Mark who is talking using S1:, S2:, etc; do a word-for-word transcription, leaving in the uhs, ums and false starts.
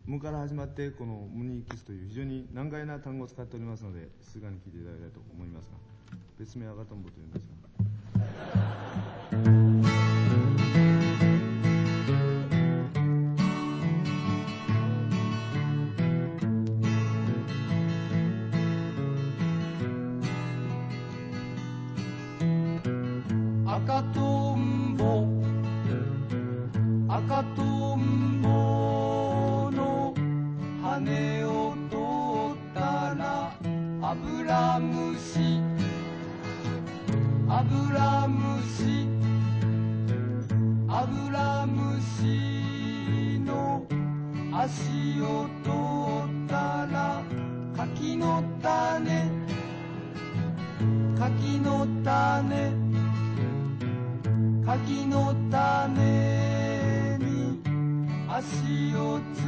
S1: 無から始まってこの無にキスという非常に難解な単語を使っておりますので静かに聞いていただきたいと思いますが、別名赤とんぼというんですが、
S2: 赤とんぼ赤とんぼの羽を取ったらアブラムシアブラムシアブラムシの足を取ったら柿の種柿の種柿の種に足をつ